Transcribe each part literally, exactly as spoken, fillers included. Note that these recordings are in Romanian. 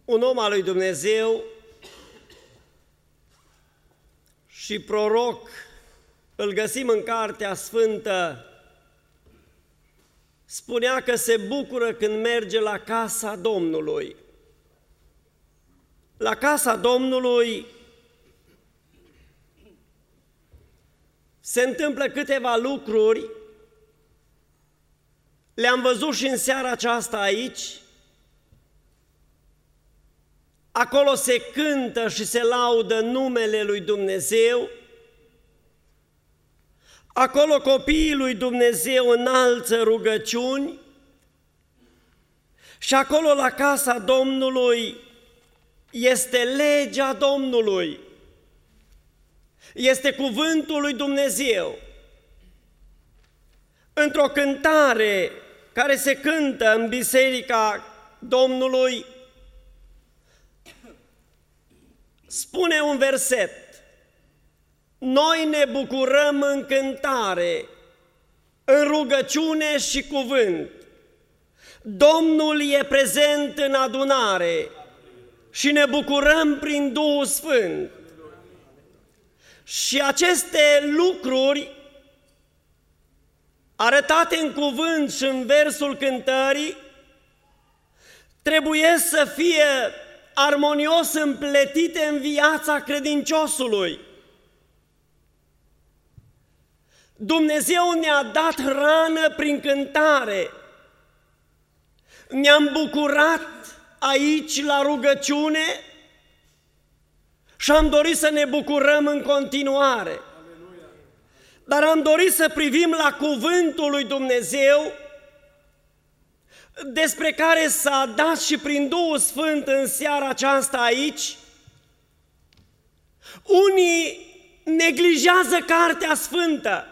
un om al lui Dumnezeu și proroc, îl găsim în Cartea Sfântă, spunea că se bucură când merge la casa Domnului. La casa Domnului se întâmplă câteva lucruri, le-am văzut și în seara aceasta aici. Acolo se cântă și se laudă numele lui Dumnezeu, acolo copiii lui Dumnezeu înalță rugăciuni și acolo la casa Domnului este legea Domnului, este cuvântul lui Dumnezeu. Într-o cântare care se cântă în Biserica Domnului, spune un verset: noi ne bucurăm în cântare, în rugăciune și cuvânt. Domnul e prezent în adunare și ne bucurăm prin Duhul Sfânt. Și aceste lucruri arătate în cuvânt și în versul cântării trebuie să fie armonios împletite în viața credinciosului. Dumnezeu ne-a dat hrană prin cântare, ne-am bucurat aici la rugăciune și am dorit să ne bucurăm în continuare. Dar am dorit să privim la cuvântul lui Dumnezeu, despre care s-a dat și prin Duhul Sfânt în seara aceasta aici. Unii neglijează Cartea Sfântă.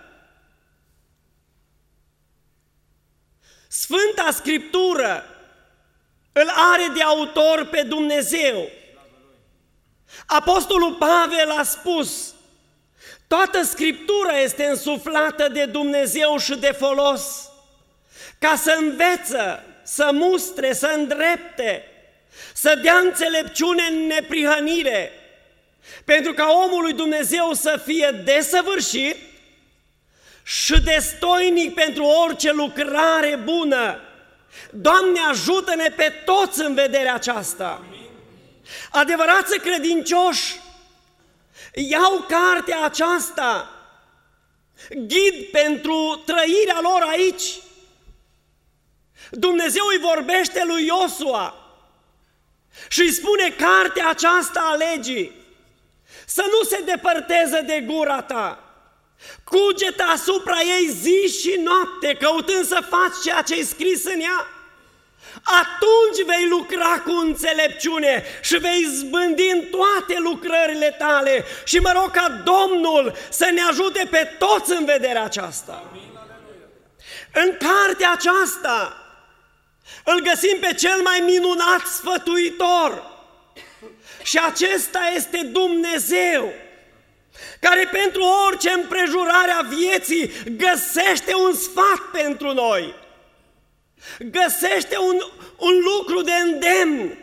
Sfânta Scriptură îl are de autor pe Dumnezeu. Apostolul Pavel a spus: toată Scriptura este însuflată de Dumnezeu și de folos, ca să înveță, să mustre, să îndrepte, să dea înțelepciune în neprihănire, pentru ca omul lui Dumnezeu să fie desăvârșit și destoinic pentru orice lucrare bună. Doamne, ajută-ne pe toți în vederea aceasta. Adevărați credincioși iau cartea aceasta ghid pentru trăirea lor aici. Dumnezeu îi vorbește lui Iosua și îi spune: cartea aceasta a legii să nu se depărteze de gura ta, cugetă asupra ei zi și noapte, căutând să faci ceea ce-i scris în ea. Atunci vei lucra cu înțelepciune și vei zbândi în toate lucrările tale. Și mă rog ca Domnul să ne ajute pe toți în vederea aceasta. În cartea aceasta îl găsim pe cel mai minunat sfătuitor și acesta este Dumnezeu, care pentru orice împrejurare a vieții găsește un sfat pentru noi, găsește un, un lucru de îndemn.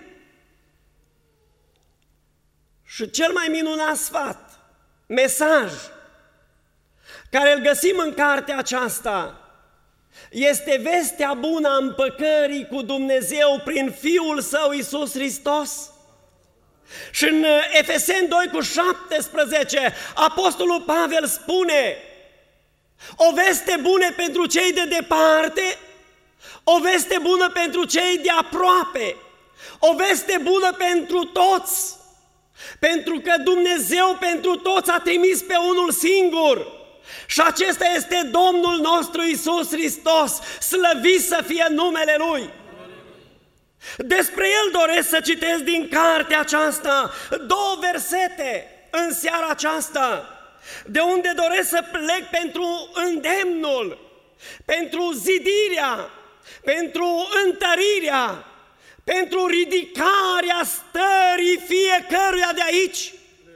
Și cel mai minunat sfat, mesaj, care îl găsim în cartea aceasta, este vestea bună a împăcării cu Dumnezeu prin Fiul Său Iisus Hristos. Și în Efeseni doi cu șaptesprezece, Apostolul Pavel spune: o veste bună pentru cei de departe, o veste bună pentru cei de aproape, o veste bună pentru toți, pentru că Dumnezeu pentru toți a trimis pe unul singur și acesta este Domnul nostru Iisus Hristos, slăvit să fie numele Lui. Despre El doresc să citesc din cartea aceasta două versete în seara aceasta, de unde doresc să plec pentru îndemnul, pentru zidirea, pentru întărirea, pentru ridicarea stării fiecăruia de aici,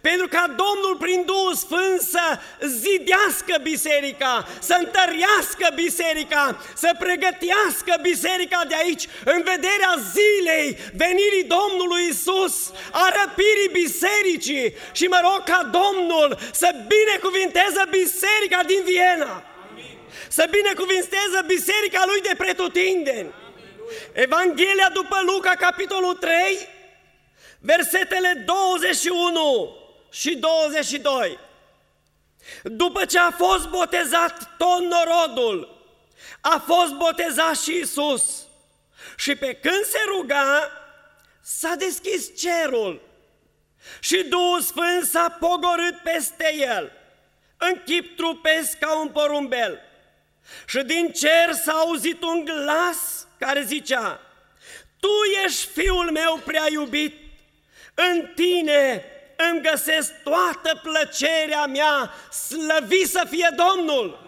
pentru ca Domnul prin Duhul Sfânt să zidească biserica, să întărească biserica, să pregătească biserica de aici în vederea zilei venirii Domnului Iisus, a răpirii bisericii. Și mă rog ca Domnul să binecuvinteze biserica din Viena, să binecuvinteze biserica lui de pretutindeni. Evanghelia după Luca, capitolul trei, versetele douăzeci și unu și douăzeci și doi. După ce a fost botezat tot norodul, a fost botezat și Iisus. Și pe când se ruga, s-a deschis cerul și Duhul Sfânt s-a pogorât peste el, în chip trupesc ca un porumbel. Și din cer s-a auzit un glas care zicea: Tu ești Fiul meu prea iubit, în tine îmi găsesc toată plăcerea mea, slăvit să fie Domnul!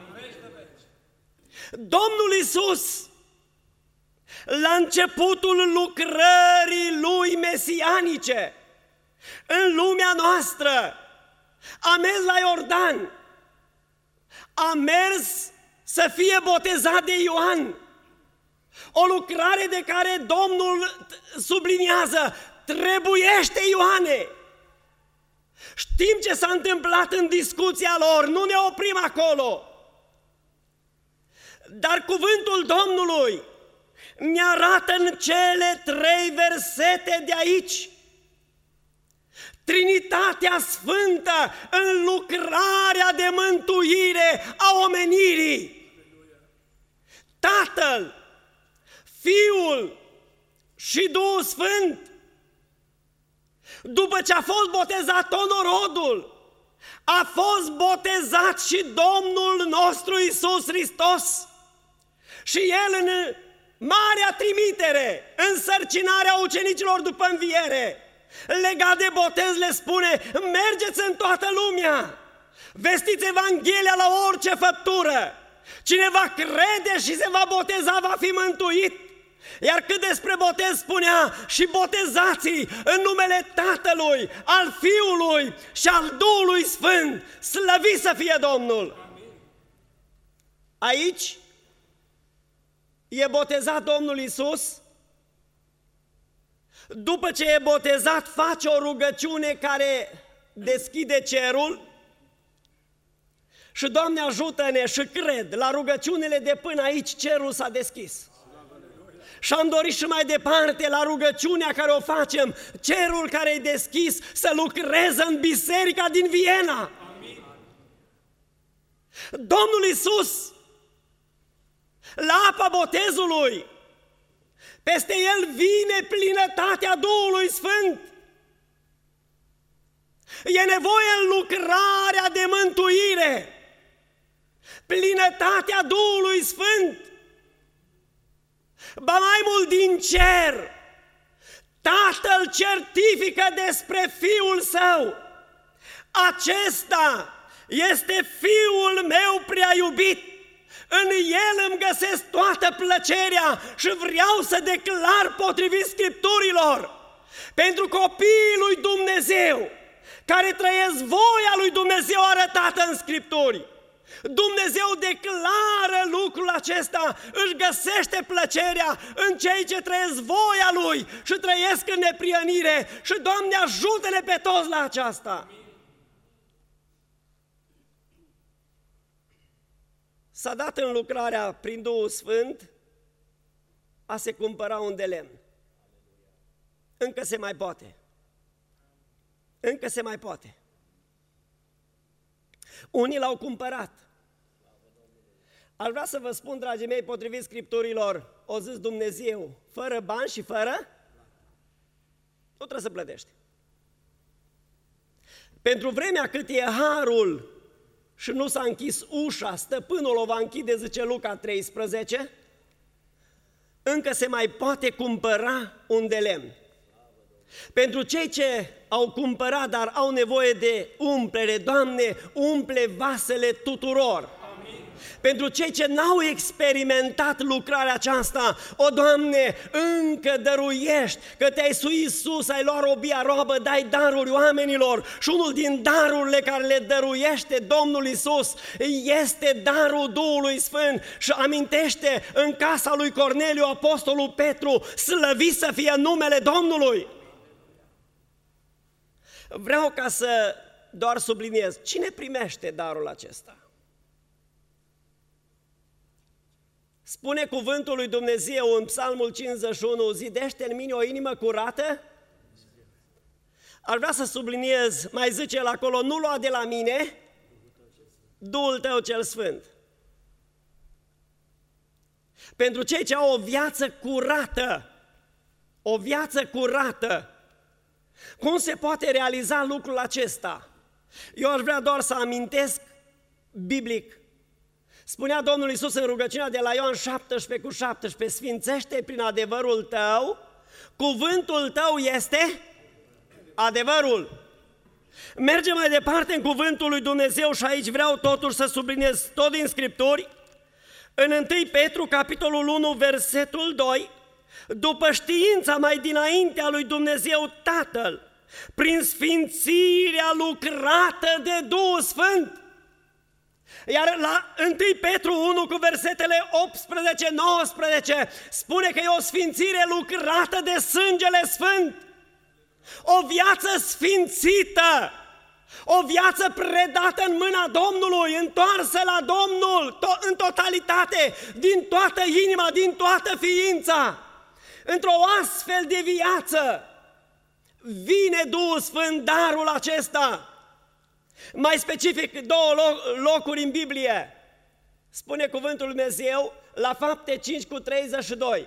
Domnul Iisus, la începutul lucrării Lui mesianice, în lumea noastră, a mers la Iordan, a mers să fie botezat de Ioan, o lucrare de care Domnul subliniază: trebuiește, Ioane! Știm ce s-a întâmplat în discuția lor, nu ne oprim acolo. Dar cuvântul Domnului ne arată în cele trei versete de aici Trinitatea Sfântă în lucrarea de mântuire a omenirii. Tatăl, Fiul și Duhul Sfânt. După ce a fost botezat tot norodul, a fost botezat și Domnul nostru Iisus Hristos. Și El, în marea trimitere, însărcinarea ucenicilor după înviere, legat de botez, le spune: mergeți în toată lumea, vestiți Evanghelia la orice făptură, cine va crede și se va boteza va fi mântuit. Iar cât despre botez spunea: și botezați-i în numele Tatălui, al Fiului și al Duhului Sfânt, slăvit să fie Domnul. Aici e botezat Domnul Iisus. După ce e botezat, face o rugăciune care deschide cerul. Și Doamne ajută-ne și cred, la rugăciunile de până aici cerul s-a deschis. Și am dorit și mai departe, la rugăciunea care o facem, cerul care e deschis să lucreze în biserica din Viena. Amin. Domnul Iisus, la apa botezului, peste El vine plinătatea Duhului Sfânt. E nevoie în lucrarea de mântuire, plinătatea Duhului Sfânt. Ba mai mult, din cer, Tatăl certifică despre Fiul Său: acesta este Fiul meu prea iubit, în El îmi găsesc toată plăcerea. Și vreau să declar potrivit Scripturilor, pentru copiii lui Dumnezeu care trăiesc voia lui Dumnezeu arătată în Scripturi, Dumnezeu declară lucrul acesta, își găsește plăcerea în cei ce trăiesc voia Lui și trăiesc în neprihănire. Și Doamne ajută-ne pe toți la aceasta. S-a dat în lucrarea prin Duhul Sfânt a se cumpăra un de lemn. Încă se mai poate. Încă se mai poate. Unii l-au cumpărat. Aș vrea să vă spun, dragii mei, potrivit Scripturilor, o zis Dumnezeu: fără bani și fără, nu trebuie să plătești. Pentru vremea cât e harul și nu s-a închis ușa, stăpânul o va închide, zice Luca treisprezece, încă se mai poate cumpăra un de lemn. Pentru cei ce au cumpărat, dar au nevoie de umplere, Doamne, umple vasele tuturor. Amin. Pentru cei ce n-au experimentat lucrarea aceasta, o, Doamne, încă dăruiești, că te-ai suit sus, ai luat robia roabă, dai daruri oamenilor și unul din darurile care le dăruiește Domnul Iisus este darul Duhului Sfânt. Și amintește în casa lui Corneliu apostolul Petru, slăvit să fie numele Domnului. Vreau ca să doar subliniez, cine primește darul acesta? Spune cuvântul lui Dumnezeu în Psalmul cincizeci și unu, zidește în mine o inimă curată? Aș vrea să subliniez, mai zice el acolo, nu lua de la mine Duhul tău cel Sfânt. Pentru cei ce au o viață curată, o viață curată, cum se poate realiza lucrul acesta? Eu aș vrea doar să amintesc biblic. Spunea Domnul Iisus în rugăciunea de la Ioan șaptesprezece cu șaptesprezece, sfințește prin adevărul tău, cuvântul tău este adevărul. Mergem mai departe în cuvântul lui Dumnezeu și aici vreau totuși să subliniez tot din Scripturi. În întâi Petru, capitolul unu, versetul doi, după știința mai dinaintea lui Dumnezeu Tatăl, prin sfințirea lucrată de Duhul Sfânt. Iar la întâi Petru unu cu versetele optsprezece nouăsprezece spune că e o sfințire lucrată de sângele Sfânt. O viață sfințită, o viață predată în mâna Domnului, întoarsă la Domnul to- în totalitate, din toată inima, din toată ființa. Într-o astfel de viață vine Duhul Sfânt, darul acesta. Mai specific, două locuri în Biblie. Spune cuvântul lui Dumnezeu la Fapte cinci cu treizeci și doi.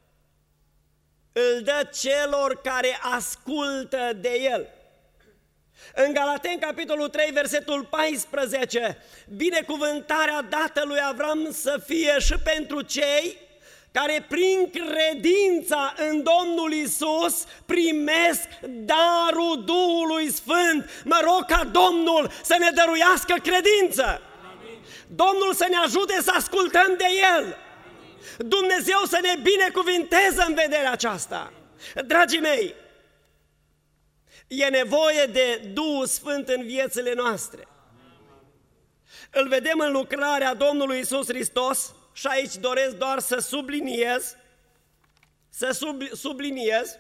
Îl dă celor care ascultă de El. În Galateni, capitolul trei, versetul paisprezece, binecuvântarea dată lui Avram să fie și pentru cei care prin credința în Domnul Iisus primesc darul Duhului Sfânt. Mă rog ca Domnul să ne dăruiască credință. Amin. Domnul să ne ajute să ascultăm de El. Amin. Dumnezeu să ne binecuvinteze în vederea aceasta. Dragii mei, e nevoie de Duhul Sfânt în viețile noastre. Îl vedem în lucrarea Domnului Iisus Hristos. Și aici doresc doar să subliniez, să sub, subliniez,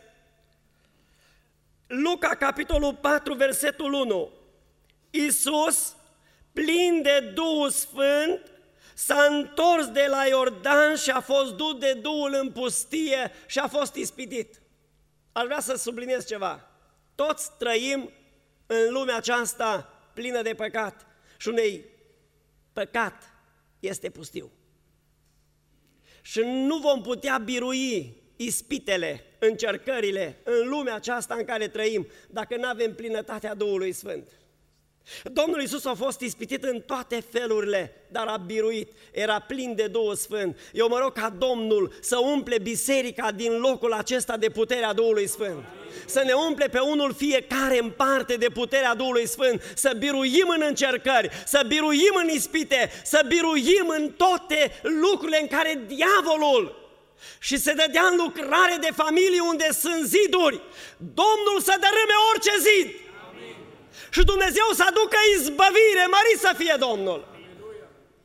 Luca, capitolul patru, versetul unu. Iisus, plin de Duhul Sfânt, s-a întors de la Iordan și a fost dus de Duhul în pustie și a fost ispitit. Aș vrea să subliniez ceva. Toți trăim în lumea aceasta plină de păcat și unei păcat este pustiu. Și nu vom putea birui ispitele, încercările în lumea aceasta în care trăim dacă nu avem plinătatea Duhului Sfânt. Domnul Iisus a fost ispitit în toate felurile, dar a biruit, era plin de Duhul Sfânt. Eu mă rog ca Domnul să umple biserica din locul acesta de puterea Duhului Sfânt. Să ne umple pe unul fiecare în parte de puterea Duhului Sfânt, să biruim în încercări, să biruim în ispite, să biruim în toate lucrurile în care diavolul și se dădea în lucrare de familii unde sunt ziduri. Domnul să dărâme orice zid. Amin. Și Dumnezeu să aducă izbăvire, mărit să fie Domnul. Aleluia.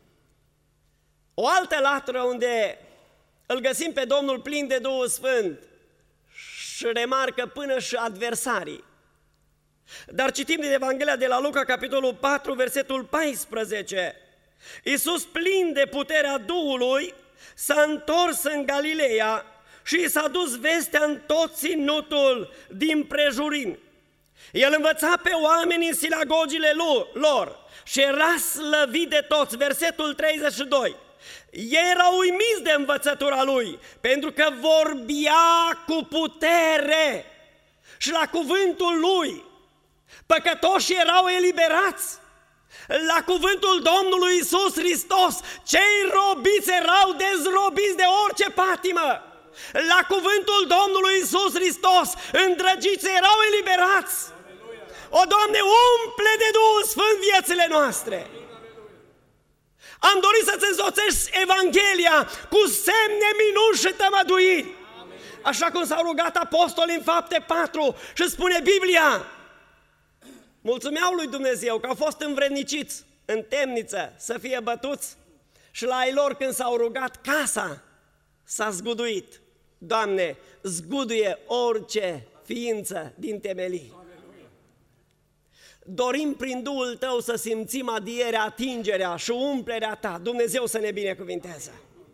O altă latură unde îl găsim pe Domnul plin de Duhul Sfânt și remarcă până și adversarii. Dar citim din Evanghelia de la Luca, capitolul patru, versetul paisprezece. Iisus, plin de puterea Duhului, s-a întors în Galileea și i s-a dus vestea în tot ținutul din prejurin. El învăța pe oameni în sinagogile lor și era slăvit de toți. Versetul treizeci și doi. Ei erau uimiți de învățătura lui, pentru că vorbea cu putere și la cuvântul lui păcătoșii erau eliberați. La cuvântul Domnului Iisus Hristos, cei robiți erau dezrobiți de orice patimă. La cuvântul Domnului Iisus Hristos, îndrăgiți erau eliberați. O, Doamne, umple de Duhul Sfânt viețile noastre. Am dorit să-ți însoțești Evanghelia cu semne, minuni și tămăduiri. Așa cum s-au rugat apostolii în Fapte patru și spune Biblia, mulțumeau lui Dumnezeu că au fost învredniciți în temniță să fie bătuți și la ei lor când s-au rugat, casa s-a zguduit. Doamne, zguduie orice ființă din temelii. Dorim prin Duhul Tău să simțim adierea, atingerea și umplerea Ta. Dumnezeu să ne binecuvinteze.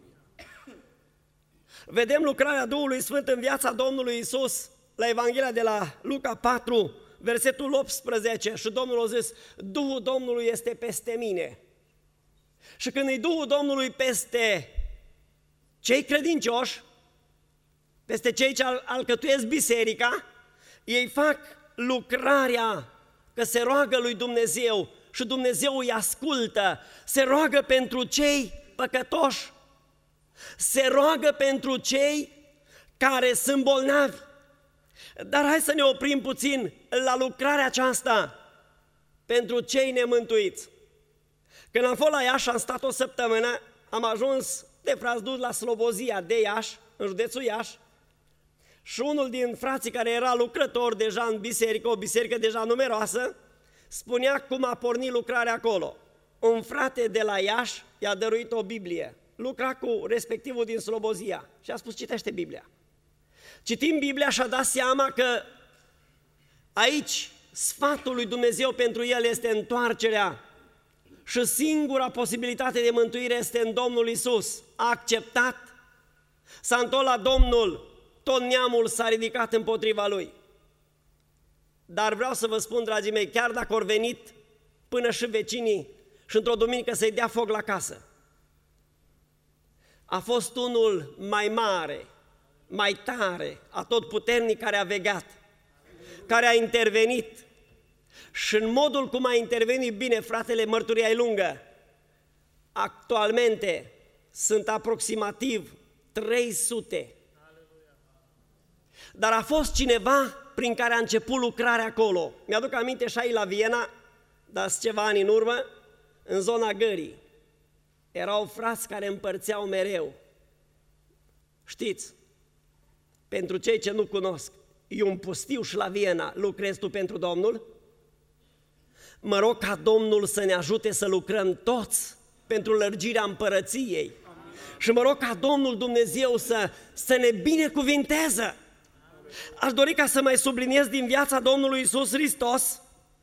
Vedem lucrarea Duhului Sfânt în viața Domnului Iisus la Evanghelia de la Luca patru, versetul optsprezece, și Domnul a zis, Duhul Domnului este peste mine. Și când e Duhul Domnului peste cei credincioși, peste cei ce alcătuiesc biserica, ei fac lucrarea că se roagă lui Dumnezeu și Dumnezeu îi ascultă, se roagă pentru cei păcătoși, se roagă pentru cei care sunt bolnavi. Dar hai să ne oprim puțin la lucrarea aceasta pentru cei nemântuiți. Când am fost la Iași, am stat o săptămână, am ajuns de frați dus la Slobozia de Iași, în județul Iași, și unul din frații care era lucrător deja în biserică, o biserică deja numeroasă, spunea cum a pornit lucrarea acolo. Un frate de la Iași i-a dăruit o Biblie, lucra cu respectivul din Slobozia și a spus, citește Biblia. Citind Biblia și-a dat seama că aici sfatul lui Dumnezeu pentru el este întoarcerea și singura posibilitate de mântuire este în Domnul Iisus. A acceptat, s-a întors la Domnul, tot neamul s-a ridicat împotriva lui. Dar vreau să vă spun, dragii mei, chiar dacă au venit până și vecinii și într-o duminică să-i dea foc la casă, a fost unul mai mare, mai tare, atotputernic care a vegat, care a intervenit. Și în modul cum a intervenit bine, fratele, mărturia e lungă. Actualmente sunt aproximativ trei sute. Dar a fost cineva prin care a început lucrarea acolo. Mi-aduc aminte și aici la Viena, dar ceva ani în urmă, în zona Gării. Erau frați care împărțeau mereu. Știți, pentru cei ce nu cunosc, e un pustiu și la Viena, lucrezi tu pentru Domnul? Mă rog ca Domnul să ne ajute să lucrăm toți pentru lărgirea împărăției. Amin. Și mă rog ca Domnul Dumnezeu să, să ne binecuvinteze. Aș dori ca să mai subliniez din viața Domnului Iisus Hristos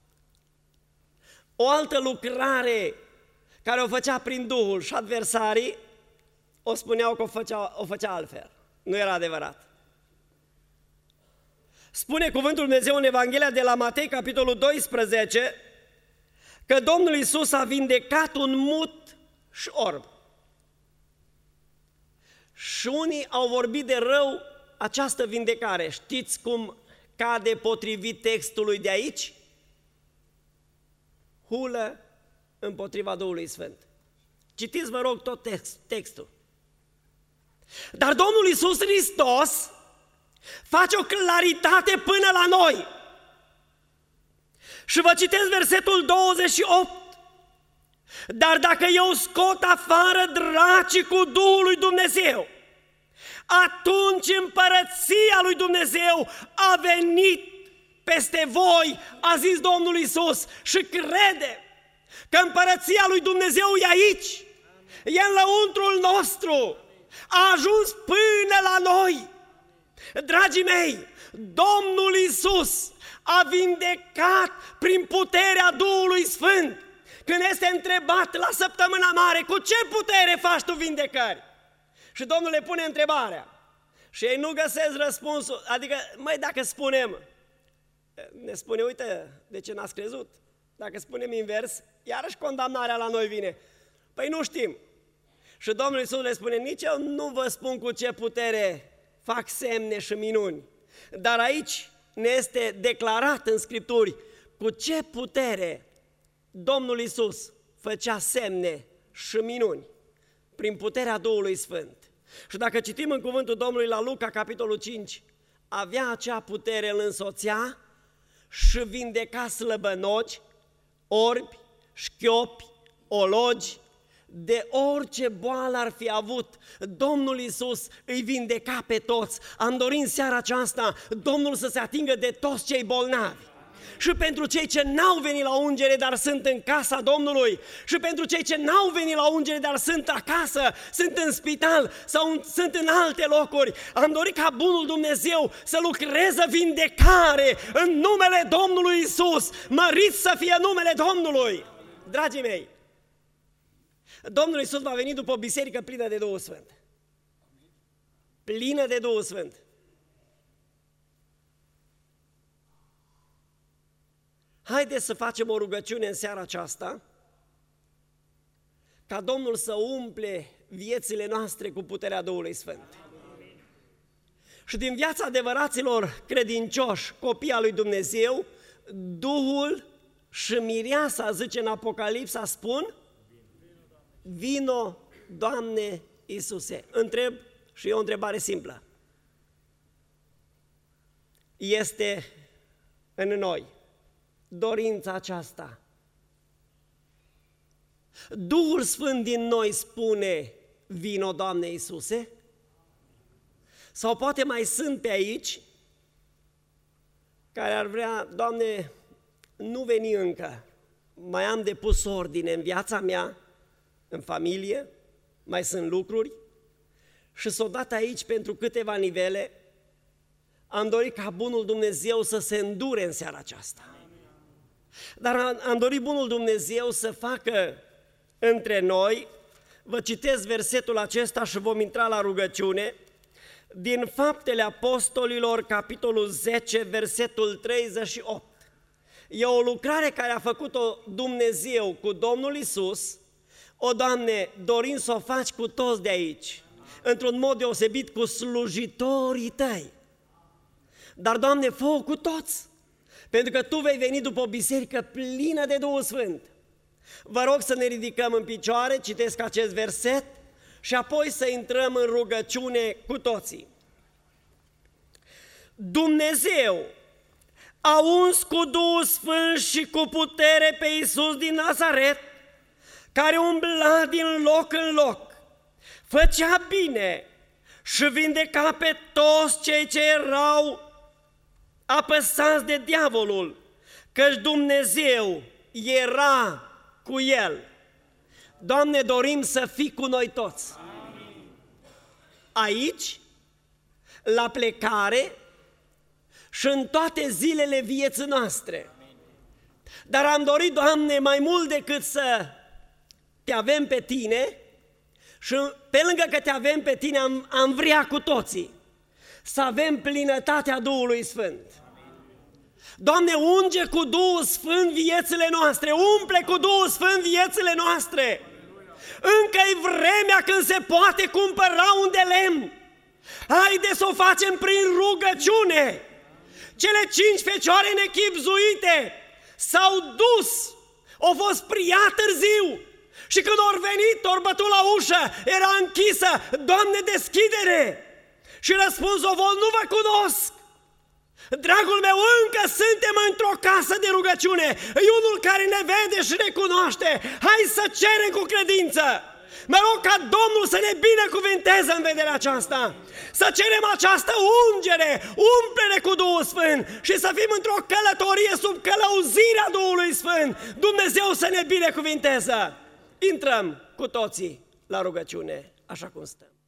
o altă lucrare care o făcea prin Duhul și adversarii o spuneau că o făcea, o făcea altfel. Nu era adevărat. Spune cuvântul Dumnezeu în Evanghelia de la Matei, capitolul doisprezece, că Domnul Iisus a vindecat un mut și orb. Și unii au vorbit de rău această vindecare. Știți cum cade potrivit textului de aici? Hulă împotriva Duhului Sfânt. Citiți, vă rog, tot text, textul. Dar Domnul Iisus Hristos face o claritate până la noi. Și vă citesc versetul douăzeci și opt. Dar dacă eu scot afară dracii cu Duhul lui Dumnezeu, atunci împărăția lui Dumnezeu a venit peste voi, a zis Domnul Iisus, și crede că împărăția lui Dumnezeu e aici, e în lăuntrul nostru, a ajuns până la noi. Dragii mei, Domnul Iisus a vindecat prin puterea Duhului Sfânt. Când este întrebat la săptămâna mare, cu ce putere faci tu vindecări? Și Domnul le pune întrebarea și ei nu găsesc răspunsul. Adică, măi, dacă spunem, ne spune, uite, de ce n-ați crezut? Dacă spunem invers, iarăși condamnarea la noi vine. Păi nu știm. Și Domnul Iisus le spune, nici eu nu vă spun cu ce putere fac semne și minuni. Dar aici ne este declarat în Scripturi cu ce putere Domnul Iisus făcea semne și minuni prin puterea Duhului Sfânt. Și dacă citim în cuvântul Domnului la Luca, capitolul cinci, avea acea putere, îl însoțea și vindeca slăbănoci, orbi, șchiopi, ologi, de orice boală ar fi avut, Domnul Iisus îi vindeca pe toți. Am dorit în seara aceasta Domnul să se atingă de toți cei bolnavi. Și pentru cei ce n-au venit la ungere, dar sunt în casa Domnului, și pentru cei ce n-au venit la ungere, dar sunt acasă, sunt în spital sau sunt în alte locuri, am dorit ca bunul Dumnezeu să lucreze vindecare în numele Domnului Iisus. Mărit să fie numele Domnului! Dragii mei, Domnul Iisus va veni după o biserică plină de Duhul Sfânt. Plină de Duhul Sfânt. Haideți să facem o rugăciune în seara aceasta, ca Domnul să umple viețile noastre cu puterea Duhului Sfânt. Și din viața adevăraților credincioși, copii al lui Dumnezeu, Duhul și mireasa, zice în Apocalipsa, spun: vino, Doamne Iisuse. Întreb, și e o întrebare simplă. Este în noi dorința aceasta? Duhul Sfânt din noi spune: vino, Doamne Iisuse? Sau poate mai sunt pe aici care ar vrea: Doamne, nu veni încă, mai am de pus ordine în viața mea, în familie, mai sunt lucruri, și s-o dat aici pentru câteva nivele. Am dorit ca bunul Dumnezeu să se îndure în seara aceasta. Dar am, am dorit bunul Dumnezeu să facă între noi, vă citesc versetul acesta și vom intra la rugăciune, din Faptele Apostolilor, capitolul zece, versetul treizeci și opt. E o lucrare care a făcut-o Dumnezeu cu Domnul Iisus. O, Doamne, dorim să o faci cu toți de aici, într-un mod deosebit cu slujitorii Tăi. Dar, Doamne, fă-o cu toți, pentru că Tu vei veni după o biserică plină de Duhul Sfânt. Vă rog să ne ridicăm în picioare, citesc acest verset și apoi să intrăm în rugăciune cu toții. Dumnezeu a uns cu Duhul Sfânt și cu putere pe Iisus din Nazaret, care umbla din loc în loc, făcea bine și vindeca pe toți cei ce erau apăsați de diavolul, căci Dumnezeu era cu el. Doamne, dorim să fii cu noi toți. Aici, la plecare și în toate zilele vieții noastre. Dar am dorit, Doamne, mai mult decât să Te avem pe Tine, și pe lângă că Te avem pe Tine, am, am vrea cu toții să avem plinătatea Duhului Sfânt. Doamne, unge cu Duhul Sfânt viețile noastre, umple cu Duhul Sfânt viețile noastre. Încă-i vremea când se poate cumpăra un de lemn. Haide să o facem prin rugăciune. Cele cinci fecioare nechibzuite s-au dus, au fost pria târziu și când au venit, au bătut la ușă, era închisă: Doamne, deschidere! Și răspunsul a fost: nu vă cunosc. Dragul meu, încă suntem într-o casă de rugăciune, e unul care ne vede și ne cunoaște. Hai să cerem cu credință. Mă rog ca Domnul să ne binecuvinteze în vederea aceasta, să cerem această ungere, umple-ne cu Duhul Sfânt și să fim într-o călătorie sub călăuzirea Duhului Sfânt. Dumnezeu să ne binecuvinteze. Intrăm cu toții la rugăciune, așa cum stăm.